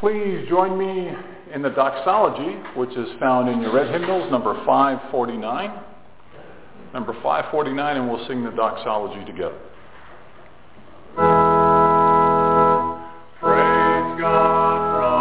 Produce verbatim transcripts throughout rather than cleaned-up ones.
Please join me in the doxology, which is found in your red hymnals, number five forty-nine. Number five forty-nine, and we'll sing the doxology together. Praise God.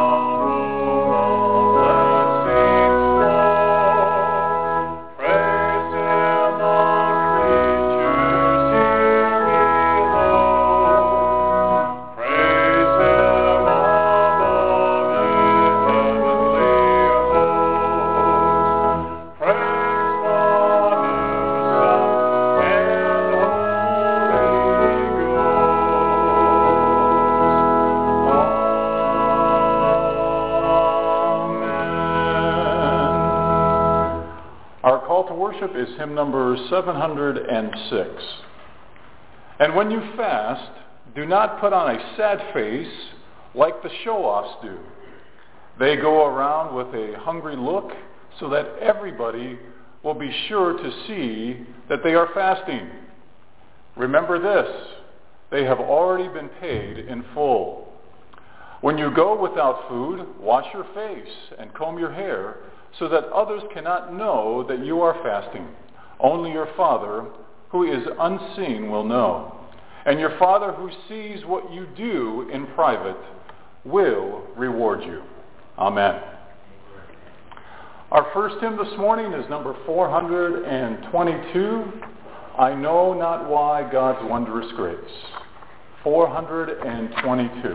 Is hymn number seven hundred six. And when you fast, do not put on a sad face like the show-offs do. They go around with a hungry look so that everybody will be sure to see that they are fasting. Remember this, they have already been paid in full. When you go without food, wash your face and comb your hair, so that others cannot know that you are fasting. Only your Father, who is unseen, will know. And your Father, who sees what you do in private, will reward you. Amen. Our first hymn this morning is number four hundred twenty-two, I Know Not Why God's Wondrous Grace. four hundred twenty-two.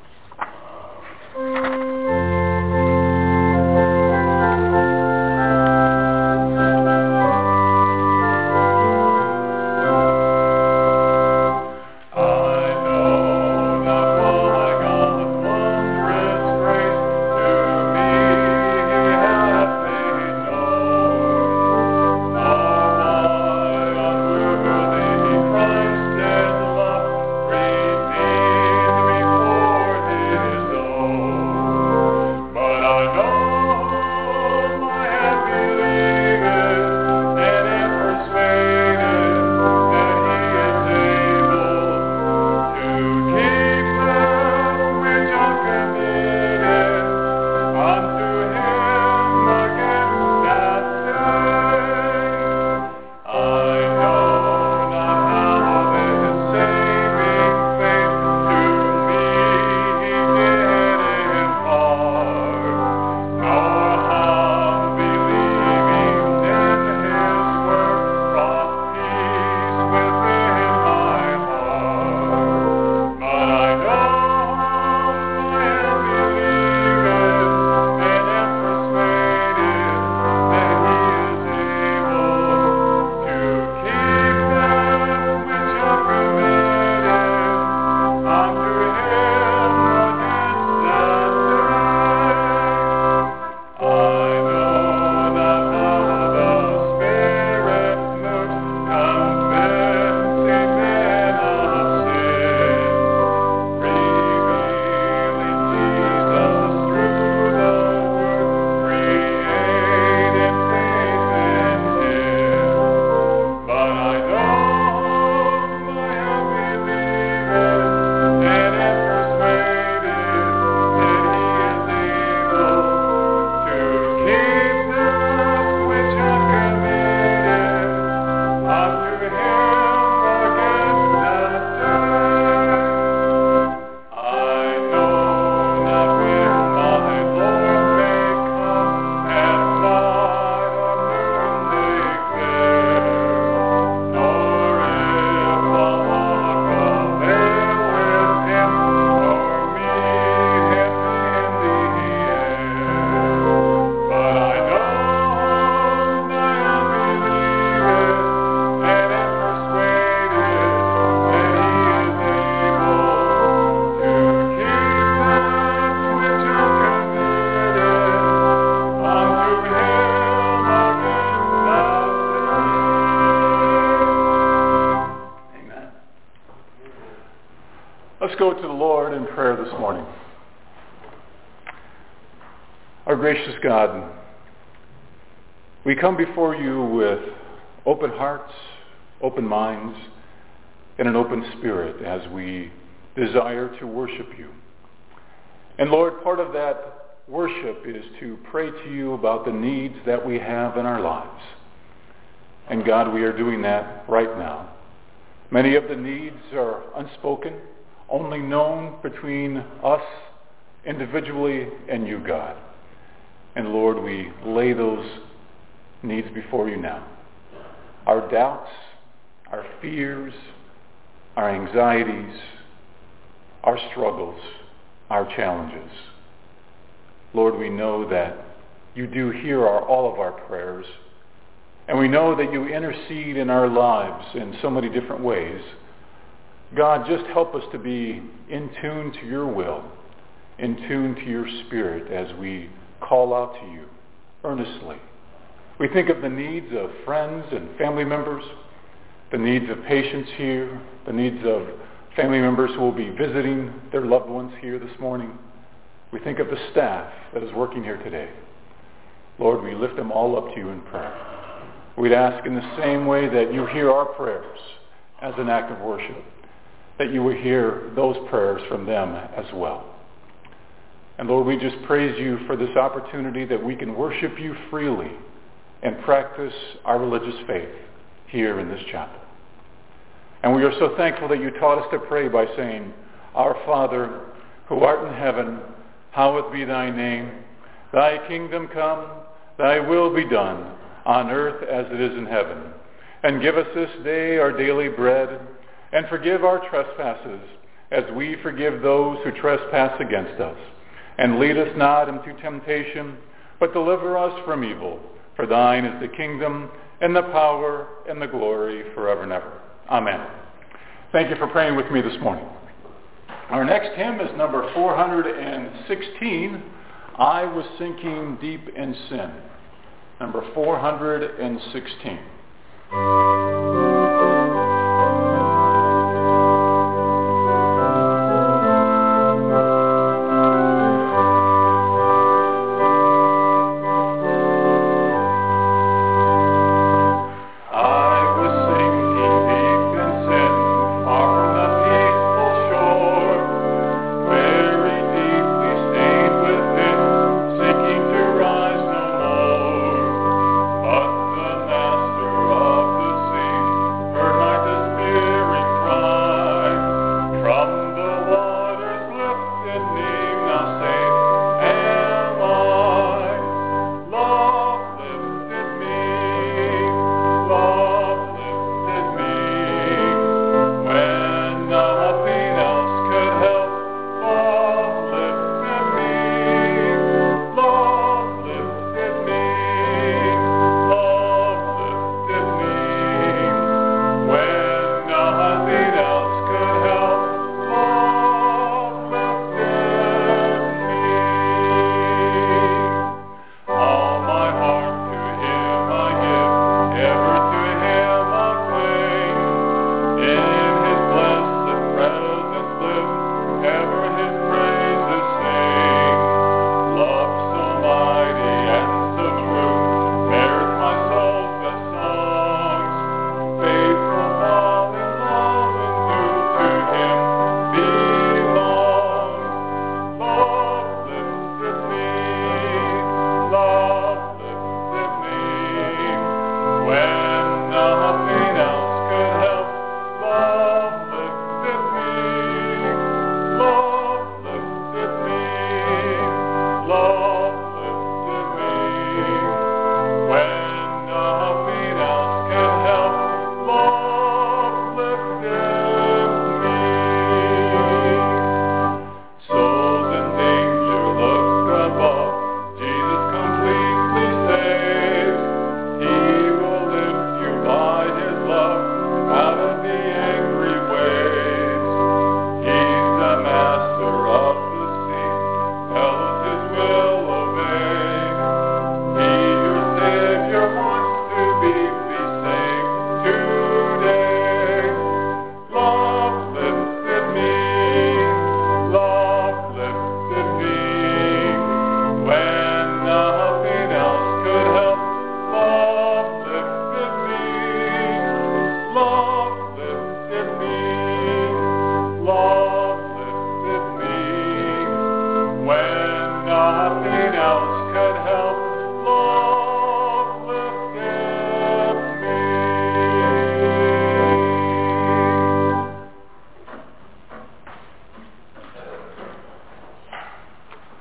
Let's go to the Lord in prayer this morning. Our gracious God, we come before you with open hearts, open minds, and an open spirit as we desire to worship you. And Lord, part of that worship is to pray to you about the needs that we have in our lives. And God, we are doing that right now. Many of the needs are unspoken, only known between us individually and you, God. And Lord, we lay those needs before you now. Our doubts, our fears, our anxieties, our struggles, our challenges. Lord, we know that you do hear our, all of our prayers, and we know that you intercede in our lives in so many different ways. God, just help us to be in tune to your will, in tune to your spirit as we call out to you earnestly. We think of the needs of friends and family members, the needs of patients here, the needs of family members who will be visiting their loved ones here this morning. We think of the staff that is working here today. Lord, we lift them all up to you in prayer. We'd ask in the same way that you hear our prayers as an act of worship, that you will hear those prayers from them as well. And Lord, we just praise you for this opportunity that we can worship you freely and practice our religious faith here in this chapel. And we are so thankful that you taught us to pray by saying, Our Father, who art in heaven, hallowed be thy name. Thy kingdom come, thy will be done, on earth as it is in heaven. And give us this day our daily bread, and forgive our trespasses, as we forgive those who trespass against us. And lead us not into temptation, but deliver us from evil. For thine is the kingdom, and the power, and the glory forever and ever. Amen. Thank you for praying with me this morning. Our next hymn is number four hundred sixteen, I Was Sinking Deep in Sin. Number four hundred sixteen. Love lifted me.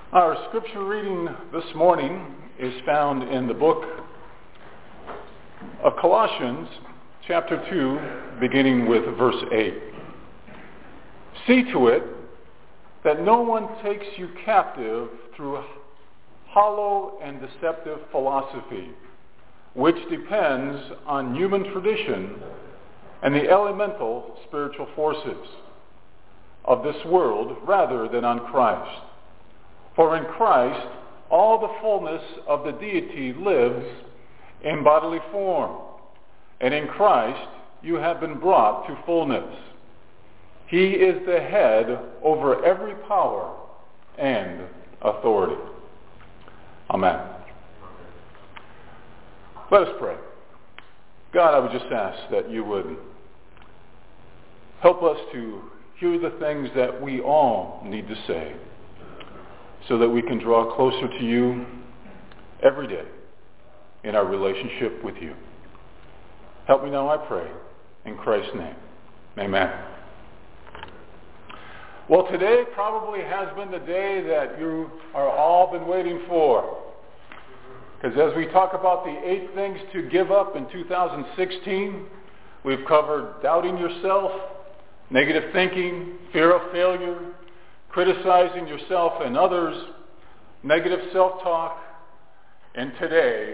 Our scripture reading this morning is found in the book of Colossians, chapter two, beginning with verse eight. See to it that no one takes you captive through hollow and deceptive philosophy, which depends on human tradition and the elemental spiritual forces of this world rather than on Christ. For in Christ, all the fullness of the deity lives in bodily form, and in Christ you have been brought to fullness. He is the head over every power and authority. Amen. Let us pray. God, I would just ask that you would help us to hear the things that we all need to say, so that we can draw closer to you every day in our relationship with you. Help me now, I pray, in Christ's name. Amen. Well, today probably has been the day that you are all been waiting for. Because as we talk about the eight things to give up in two thousand sixteen, we've covered doubting yourself, negative thinking, fear of failure, criticizing yourself and others, negative self-talk, and today,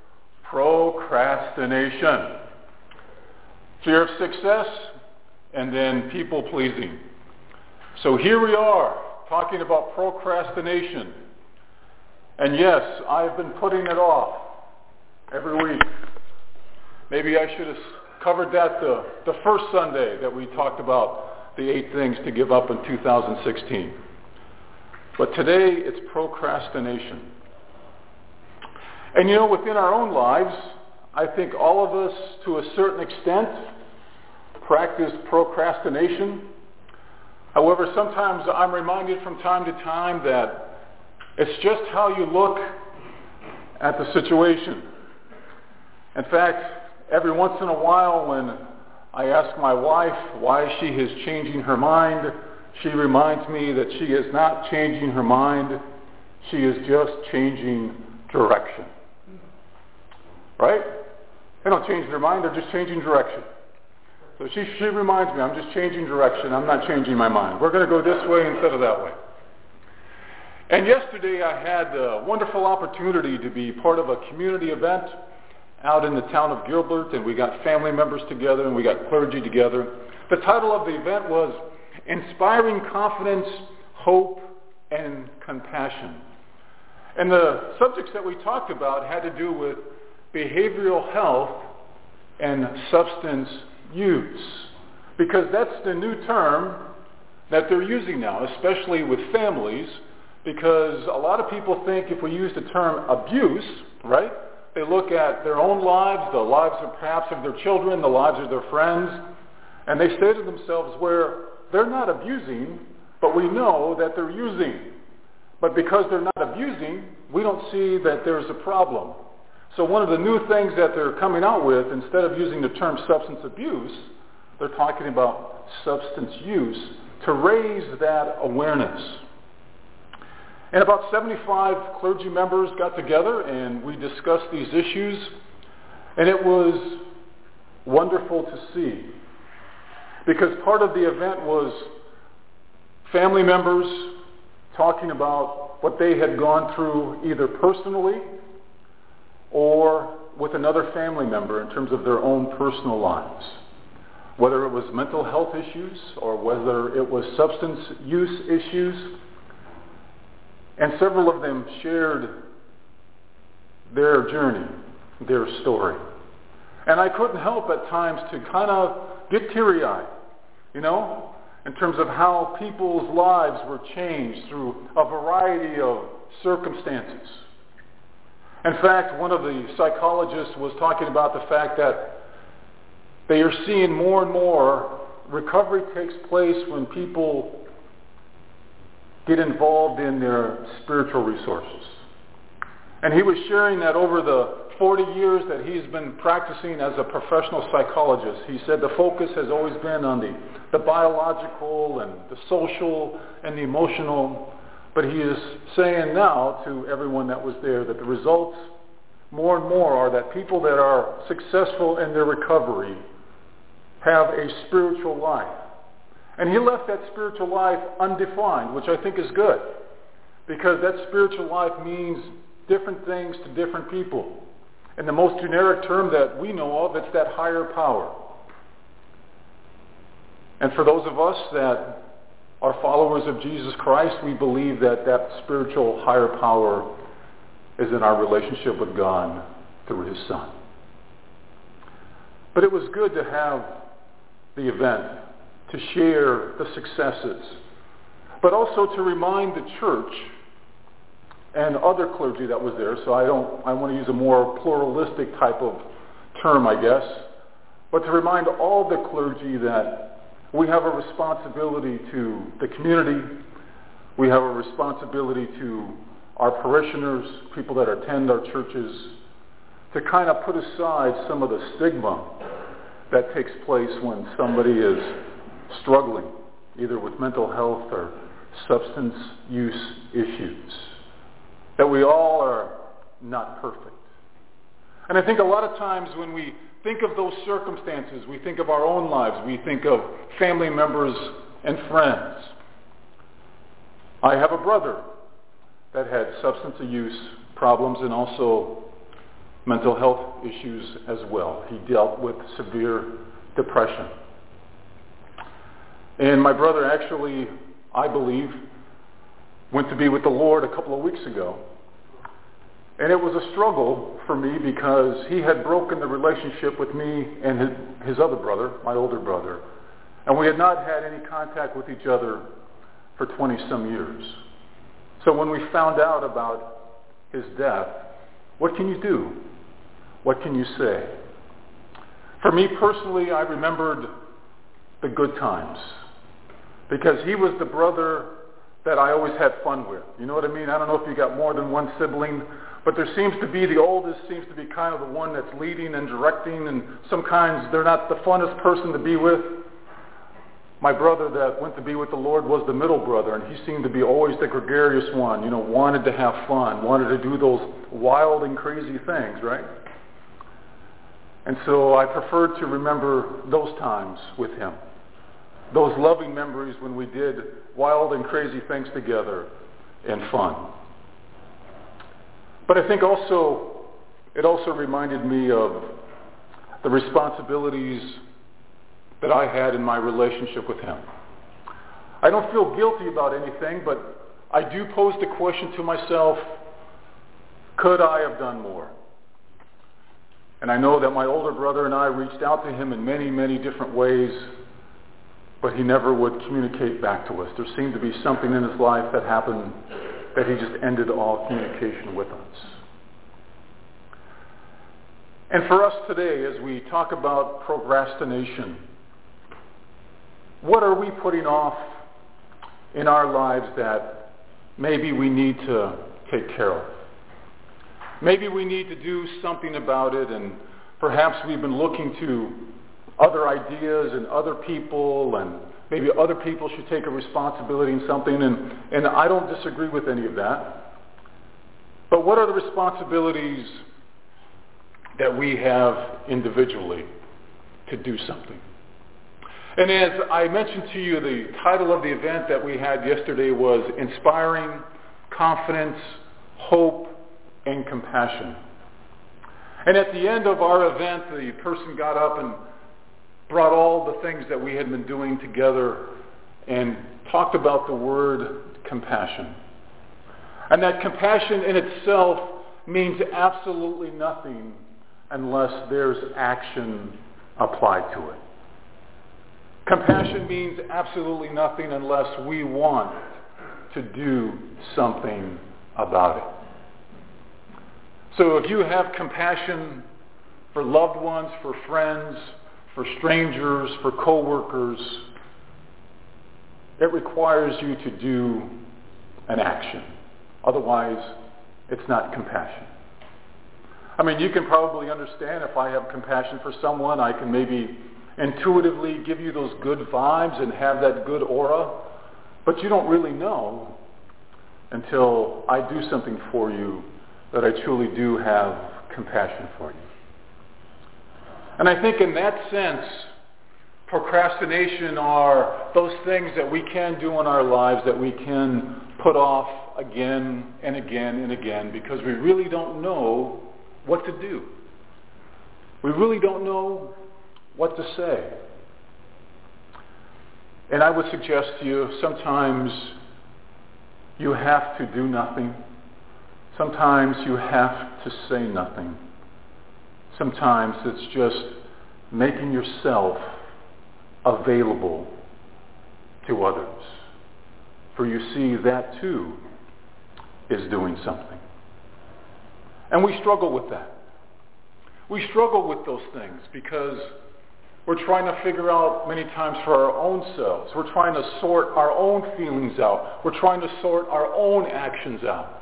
procrastination. Fear of success, and then people-pleasing. So here we are, talking about procrastination. And yes, I've been putting it off every week. Maybe I should have covered that the, the first Sunday that we talked about the eight things to give up in two thousand sixteen. But today, it's procrastination. And you know, within our own lives, I think all of us, to a certain extent, practice procrastination. However, sometimes I'm reminded from time to time that it's just how you look at the situation. In fact, every once in a while when I ask my wife why she is changing her mind, she reminds me that she is not changing her mind, she is just changing direction. Right? They don't change their mind, they're just changing direction. So she, she reminds me, I'm just changing direction, I'm not changing my mind. We're going to go this way instead of that way. And yesterday I had a wonderful opportunity to be part of a community event out in the town of Gilbert, and we got family members together and we got clergy together. The title of the event was Inspiring Confidence, Hope, and Compassion. And the subjects that we talked about had to do with behavioral health and substance use, because that's the new term that they're using now, especially with families, because a lot of people think if we use the term abuse, right, they look at their own lives, the lives of perhaps of their children, the lives of their friends, and they say to themselves, where they're not abusing, but we know that they're using. But because they're not abusing, we don't see that there's a problem. So one of the new things that they're coming out with, instead of using the term substance abuse, they're talking about substance use to raise that awareness. And about seventy-five clergy members got together and we discussed these issues, and it was wonderful to see, because part of the event was family members talking about what they had gone through either personally or with another family member in terms of their own personal lives, whether it was mental health issues or whether it was substance use issues. And several of them shared their journey, their story. And I couldn't help at times to kind of get teary-eyed, you know, in terms of how people's lives were changed through a variety of circumstances. In fact, one of the psychologists was talking about the fact that they are seeing more and more recovery takes place when people get involved in their spiritual resources. And he was sharing that over the forty years that he's been practicing as a professional psychologist, he said the focus has always been on the, the biological and the social and the emotional, But he is saying now to everyone that was there that the results more and more are that people that are successful in their recovery have a spiritual life. And he left that spiritual life undefined, which I think is good, because that spiritual life means different things to different people. And the most generic term that we know of, it's that higher power. And for those of us that are followers of Jesus Christ, we believe that that spiritual higher power is in our relationship with God through his Son. But it was good to have the event, to share the successes, but also to remind the church and other clergy that was there. So I don't, I want to use a more pluralistic type of term, I guess, but to remind all the clergy that we have a responsibility to the community. We have a responsibility to our parishioners, people that attend our churches, to kind of put aside some of the stigma that takes place when somebody is struggling, either with mental health or substance use issues. That we all are not perfect. And I think a lot of times when we think of those circumstances, we think of our own lives, we think of family members and friends. I have a brother that had substance use problems and also mental health issues as well. He dealt with severe depression. And my brother actually, I believe, went to be with the Lord a couple of weeks ago. And it was a struggle for me because he had broken the relationship with me and his, his other brother, my older brother. And we had not had any contact with each other for twenty-some years. So when we found out about his death, what can you do? What can you say? For me personally, I remembered the good times because he was the brother that I always had fun with. You know what I mean? I don't know if you got more than one sibling, but there seems to be the oldest seems to be kind of the one that's leading and directing, and sometimes they're not the funnest person to be with. My brother that went to be with the Lord was the middle brother, and he seemed to be always the gregarious one, you know, wanted to have fun, wanted to do those wild and crazy things, right? And so I preferred to remember those times with him, those loving memories when we did wild and crazy things together and fun. But I think also, it also reminded me of the responsibilities that I had in my relationship with him. I don't feel guilty about anything, but I do pose the question to myself, could I have done more? And I know that my older brother and I reached out to him in many, many different ways, but he never would communicate back to us. There seemed to be something in his life that happened that he just ended all communication with us. And for us today, as we talk about procrastination, what are we putting off in our lives that maybe we need to take care of? Maybe we need to do something about it, and perhaps we've been looking to other ideas and other people, and maybe other people should take a responsibility in something, and, and I don't disagree with any of that. But what are the responsibilities that we have individually to do something? And as I mentioned to you, the title of the event that we had yesterday was Inspiring Confidence, Hope, and Compassion. And at the end of our event, the person got up and brought all the things that we had been doing together and talked about the word compassion. And that compassion in itself means absolutely nothing unless there's action applied to it. Compassion means absolutely nothing unless we want to do something about it. So if you have compassion for loved ones, for friends, for strangers, for co-workers, it requires you to do an action. Otherwise, it's not compassion. I mean, you can probably understand if I have compassion for someone, I can maybe intuitively give you those good vibes and have that good aura, but you don't really know until I do something for you that I truly do have compassion for you. And I think in that sense, procrastination are those things that we can do in our lives that we can put off again and again and again because we really don't know what to do. We really don't know what to say. And I would suggest to you, sometimes you have to do nothing. Sometimes you have to say nothing. Sometimes it's just making yourself available to others. For you see, that too is doing something. And we struggle with that. We struggle with those things because we're trying to figure out many times for our own selves. We're trying to sort our own feelings out. We're trying to sort our own actions out.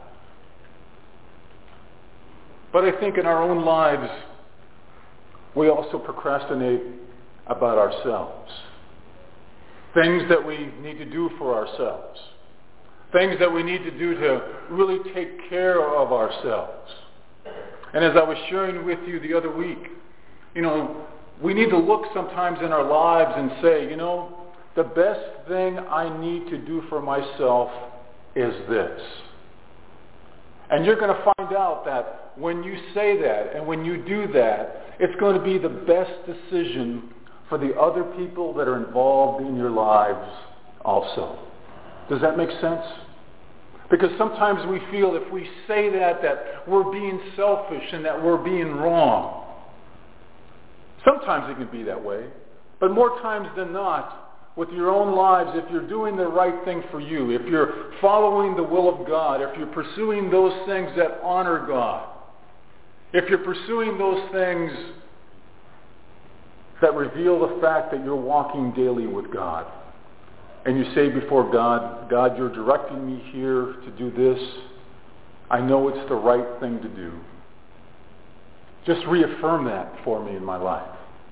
But I think in our own lives, we also procrastinate about ourselves. Things that we need to do for ourselves. Things that we need to do to really take care of ourselves. And as I was sharing with you the other week, you know, we need to look sometimes in our lives and say, you know, the best thing I need to do for myself is this. And you're going to find out that when you say that and when you do that, it's going to be the best decision for the other people that are involved in your lives also. Does that make sense? Because sometimes we feel if we say that, that we're being selfish and that we're being wrong. Sometimes it can be that way. But more times than not, with your own lives, if you're doing the right thing for you, if you're following the will of God, if you're pursuing those things that honor God, if you're pursuing those things that reveal the fact that you're walking daily with God, and you say before God, God, you're directing me here to do this. I know it's the right thing to do. Just reaffirm that for me in my life.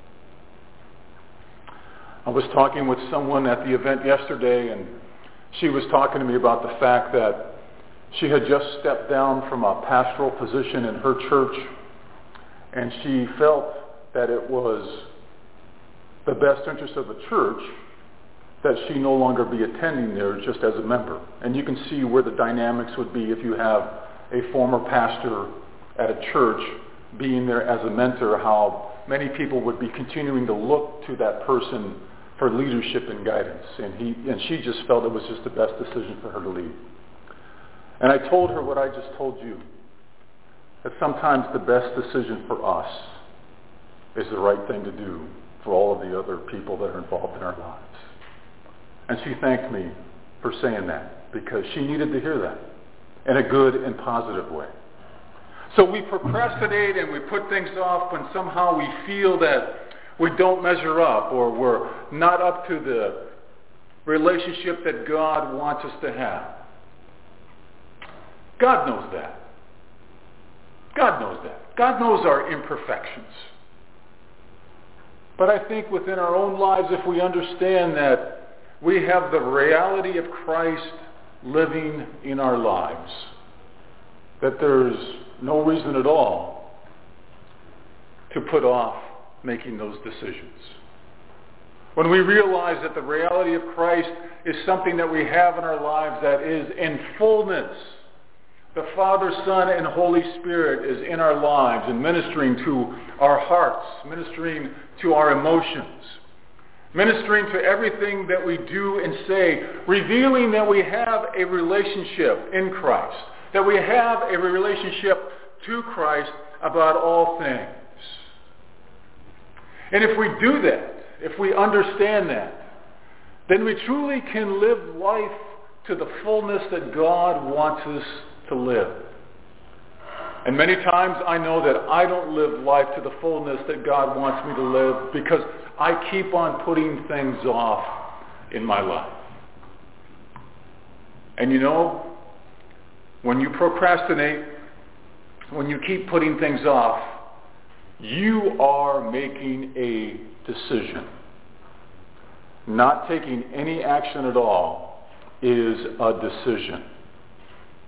I was talking with someone at the event yesterday, and she was talking to me about the fact that she had just stepped down from a pastoral position in her church, and she felt that it was the best interest of the church that she no longer be attending there just as a member. And you can see where the dynamics would be if you have a former pastor at a church being there as a mentor, how many people would be continuing to look to that person for leadership and guidance. And he and she just felt it was just the best decision for her to leave. And I told her what I just told you, that sometimes the best decision for us is the right thing to do for all of the other people that are involved in our lives. And she thanked me for saying that, because she needed to hear that in a good and positive way. So we procrastinate and we put things off when somehow we feel that we don't measure up or we're not up to the relationship that God wants us to have. God knows that. God knows that. God knows our imperfections. But I think within our own lives, if we understand that we have the reality of Christ living in our lives, that there's no reason at all to put off making those decisions. When we realize that the reality of Christ is something that we have in our lives that is in fullness, the Father, Son, and Holy Spirit is in our lives and ministering to our hearts, ministering to our emotions, ministering to everything that we do and say, revealing that we have a relationship in Christ, that we have a relationship to Christ about all things. And if we do that, if we understand that, then we truly can live life to the fullness that God wants us to live. And many times I know that I don't live life to the fullness that God wants me to live because I keep on putting things off in my life. And you know, when you procrastinate, when you keep putting things off, you are making a decision. Not taking any action at all is a decision.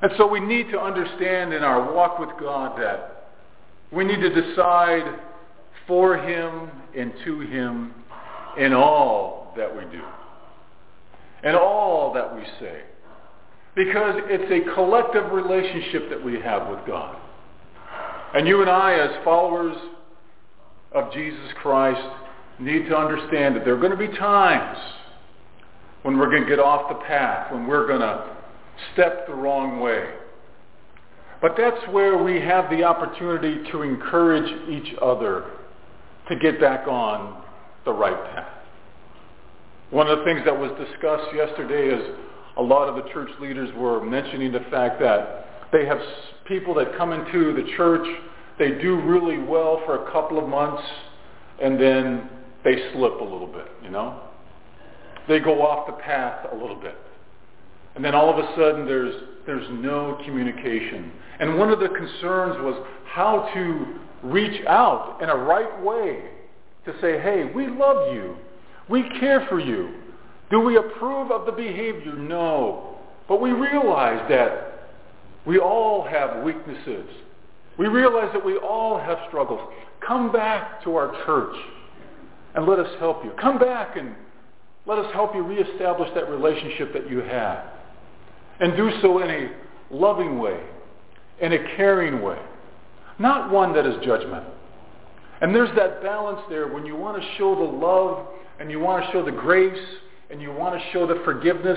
And so we need to understand in our walk with God that we need to decide for Him and to Him in all that we do, in all that we say. Because it's a collective relationship that we have with God. And you and I, as followers of Jesus Christ, need to understand that there are going to be times when we're going to get off the path, when we're going to step the wrong way. But that's where we have the opportunity to encourage each other to get back on the right path. One of the things that was discussed yesterday is a lot of the church leaders were mentioning the fact that they have people that come into the church, they do really well for a couple of months, and then they slip a little bit, you know? They go off the path a little bit. And then all of a sudden there's there's no communication. And one of the concerns was how to reach out in a right way to say, hey, we love you. We care for you. Do we approve of the behavior? No. But we realize that we all have weaknesses. We realize that we all have struggles. Come back to our church and let us help you. Come back and let us help you reestablish that relationship that you have. And do so in a loving way, in a caring way, not one that is judgmental. And there's that balance there when you want to show the love and you want to show the grace and you want to show the forgiveness,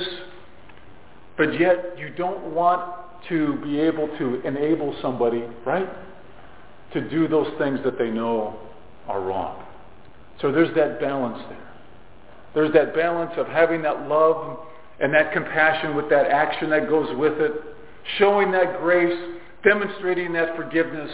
but yet you don't want to be able to enable somebody, right, to do those things that they know are wrong. So there's that balance there. There's that balance of having that love and that compassion with that action that goes with it, showing that grace, demonstrating that forgiveness,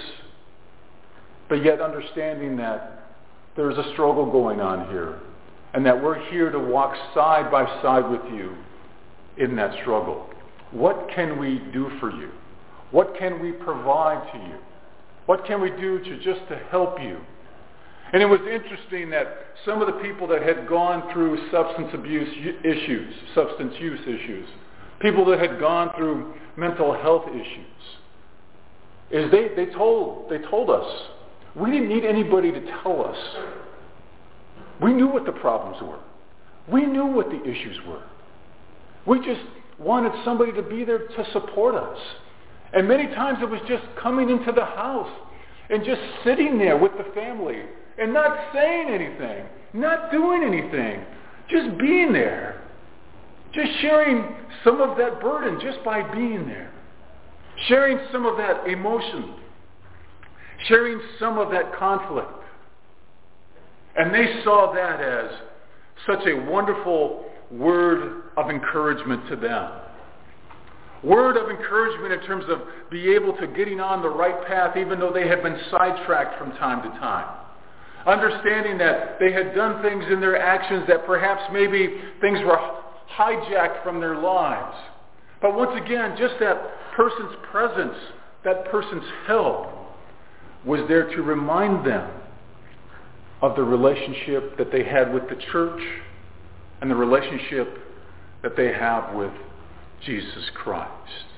but yet understanding that there's a struggle going on here and that we're here to walk side by side with you in that struggle. What can we do for you? What can we provide to you? What can we do to just to help you? And it was interesting that some of the people that had gone through substance abuse issues, substance use issues, people that had gone through mental health issues, is they, they told they told us, we didn't need anybody to tell us. We knew what the problems were. We knew what the issues were. We just wanted somebody to be there to support us. And many times it was just coming into the house and just sitting there with the family and not saying anything, not doing anything, just being there. Just sharing some of that burden just by being there. Sharing some of that emotion. Sharing some of that conflict. And they saw that as such a wonderful word of encouragement to them. Word of encouragement in terms of being able to getting on the right path even though they had been sidetracked from time to time. Understanding that they had done things in their actions that perhaps maybe things were hijacked from their lives. But once again, just that person's presence, that person's help was there to remind them of the relationship that they had with the church and the relationship that they have with Jesus Christ.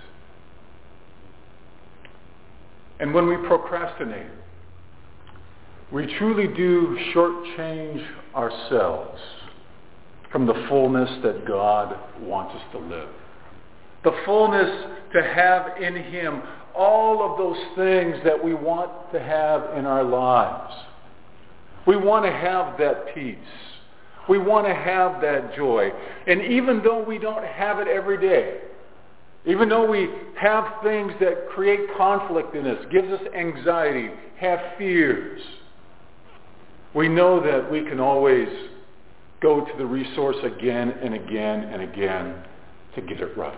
And when we procrastinate, we truly do shortchange ourselves from the fullness that God wants us to live. The fullness to have in Him all of those things that we want to have in our lives. We want to have that peace. We want to have that joy. And even though we don't have it every day, even though we have things that create conflict in us, gives us anxiety, have fears, we know that we can always go to the resource again and again and again to get it right.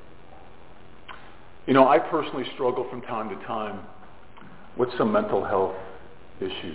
You know, I personally struggle from time to time with some mental health issues.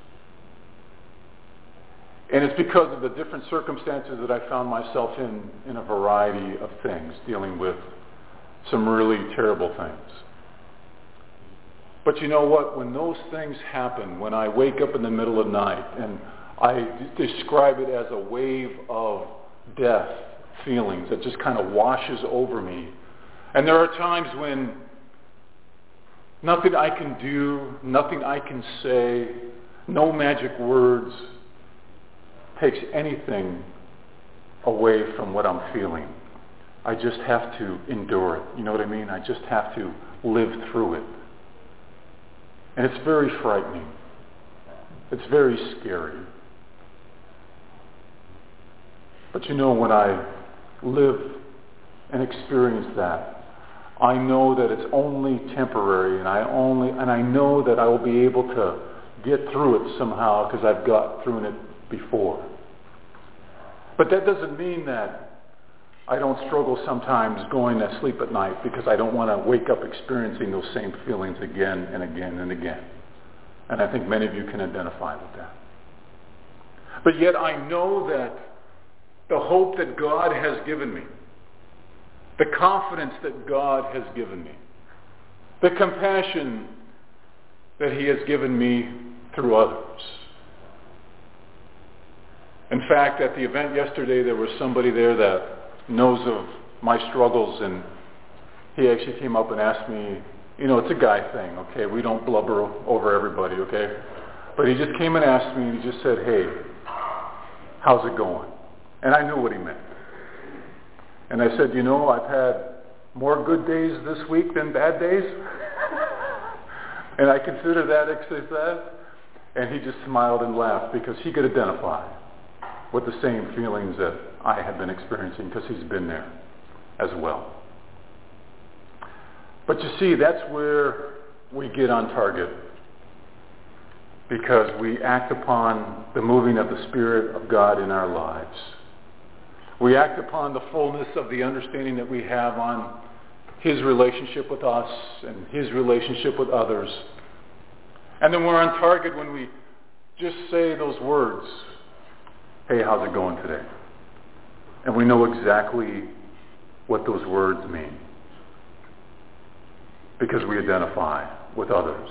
And it's because of the different circumstances that I found myself in, in a variety of things, dealing with some really terrible things. But you know what? When those things happen, when I wake up in the middle of the night, and I describe it as a wave of death feelings that just kind of washes over me, And there are times when nothing I can do, nothing I can say, no magic words takes anything away from what I'm feeling. I just have to endure it. You know what I mean? I just have to live through it. And it's very frightening. It's very scary. But you know, when I live and experience that, I know that it's only temporary, and I only and I know that I will be able to get through it somehow because I've got through it before. But that doesn't mean that I don't struggle sometimes going to sleep at night because I don't want to wake up experiencing those same feelings again and again and again. And I think many of you can identify with that. But yet I know that the hope that God has given me, the confidence that God has given me, the compassion that He has given me through others. In fact, at the event yesterday, there was somebody there that knows of my struggles, and he actually came up and asked me, you know, it's a guy thing, okay? We don't blubber over everybody, okay? But he just came and asked me, and he just said, hey, how's it going? And I knew what he meant. And I said, you know, I've had more good days this week than bad days. And I consider that a success. And he just smiled and laughed because he could identify with the same feelings that I have been experiencing because he's been there as well. But you see, that's where we get on target, because we act upon the moving of the Spirit of God in our lives. We act upon the fullness of the understanding that we have on His relationship with us and His relationship with others. And then we're on target when we just say those words, hey, how's it going today? And we know exactly what those words mean, because we identify with others.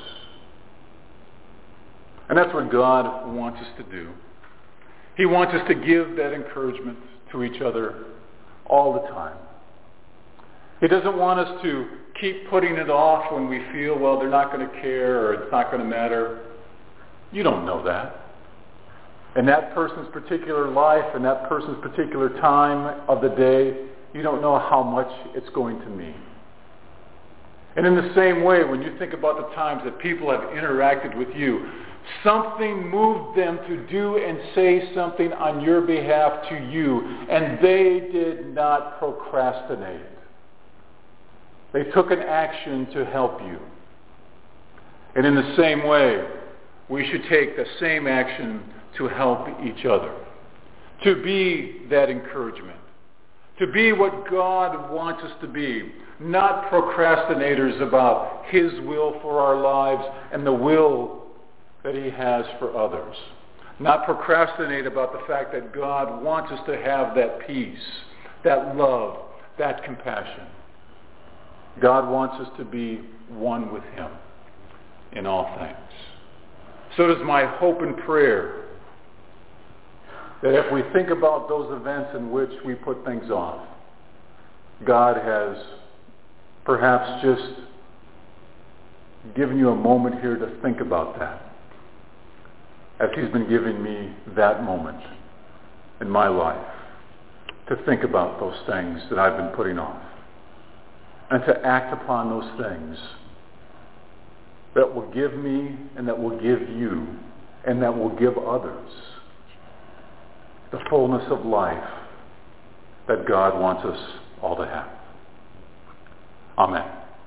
And that's what God wants us to do. He wants us to give that encouragement to each other all the time. He doesn't want us to keep putting it off when we feel, well, they're not going to care or it's not going to matter. You don't know that. In that person's particular life, in that person's particular time of the day, you don't know how much it's going to mean. And in the same way, when you think about the times that people have interacted with you, something moved them to do and say something on your behalf to you, and they did not procrastinate. They took an action to help you. And in the same way, we should take the same action to help each other, to be that encouragement, to be what God wants us to be, not procrastinators about His will for our lives and the will that He has for others. Not procrastinate about the fact that God wants us to have that peace, that love, that compassion. God wants us to be one with Him in all things. So it is my hope and prayer that if we think about those events in which we put things off, God has perhaps just given you a moment here to think about that, as He's been giving me that moment in my life to think about those things that I've been putting off and to act upon those things that will give me and that will give you and that will give others the fullness of life that God wants us all to have. Amen.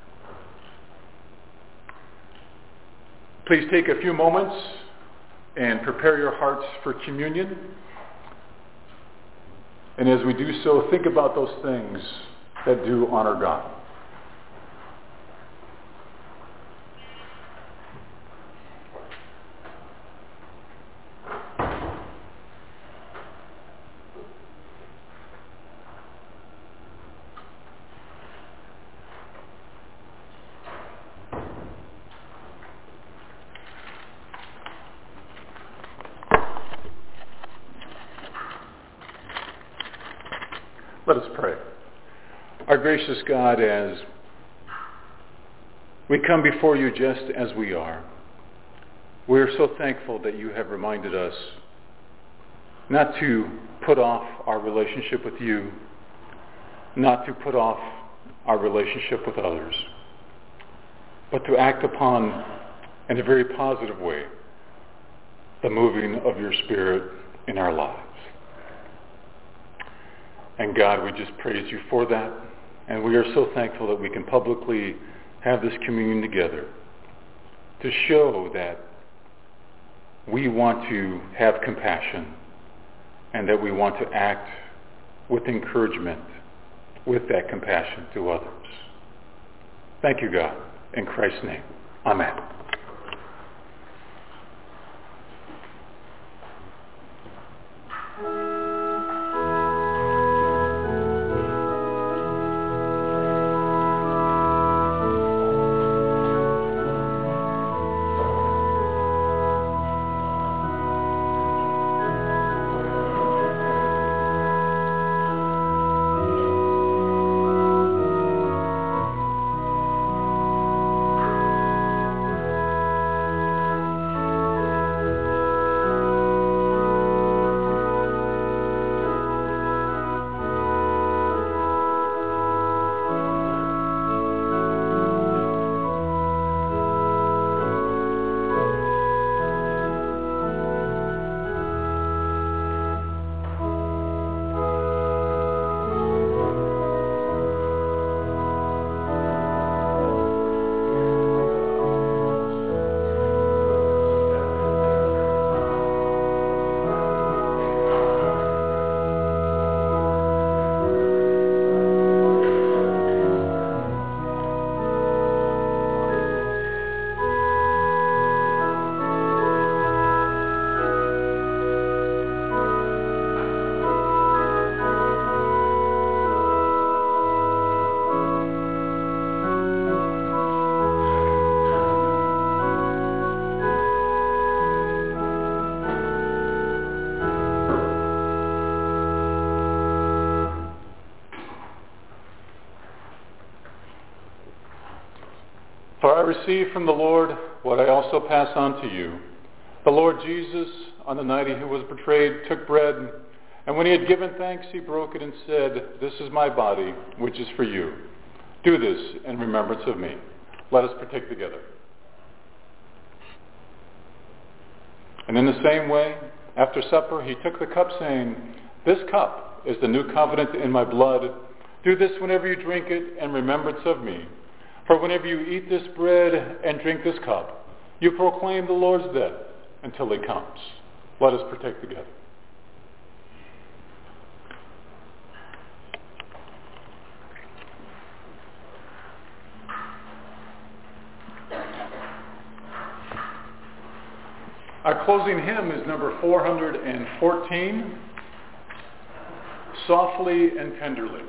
Please take a few moments and prepare your hearts for communion. And as we do so, think about those things that do honor God. Let us pray. Our gracious God, as we come before you just as we are, we are so thankful that you have reminded us not to put off our relationship with you, not to put off our relationship with others, but to act upon, in a very positive way, the moving of your Spirit in our lives. And God, we just praise you for that. And we are so thankful that we can publicly have this communion together to show that we want to have compassion and that we want to act with encouragement, with that compassion to others. Thank you, God. In Christ's name, amen. For I received from the Lord what I also pass on to you. The Lord Jesus, on the night he was betrayed, took bread, and when he had given thanks, he broke it and said, "This is my body, which is for you. Do this in remembrance of me." Let us partake together. And in the same way, after supper, he took the cup, saying, "This cup is the new covenant in my blood. Do this whenever you drink it in remembrance of me. For whenever you eat this bread and drink this cup, you proclaim the Lord's death until he comes." Let us partake together. Our closing hymn is number four hundred fourteen, "Softly and Tenderly."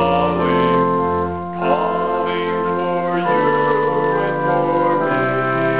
Calling for you and for me.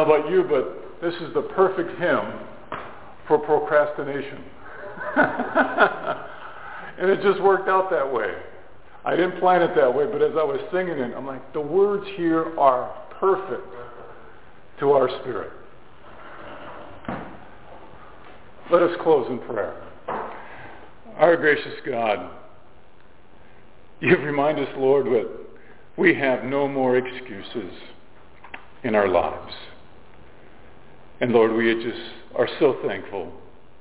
know about you, but this is the perfect hymn for procrastination. And it just worked out that way. I didn't plan it that way, but as I was singing it, I'm like, the words here are perfect to our spirit. Let us close in prayer. Our gracious God, you remind us, Lord, that we have no more excuses in our lives. And Lord, we just are so thankful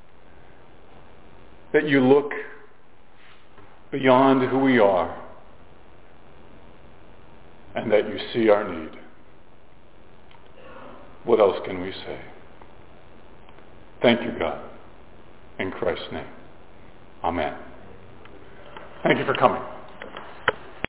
that you look beyond who we are and that you see our need. What else can we say? Thank you, God. In Christ's name. Amen. Thank you for coming.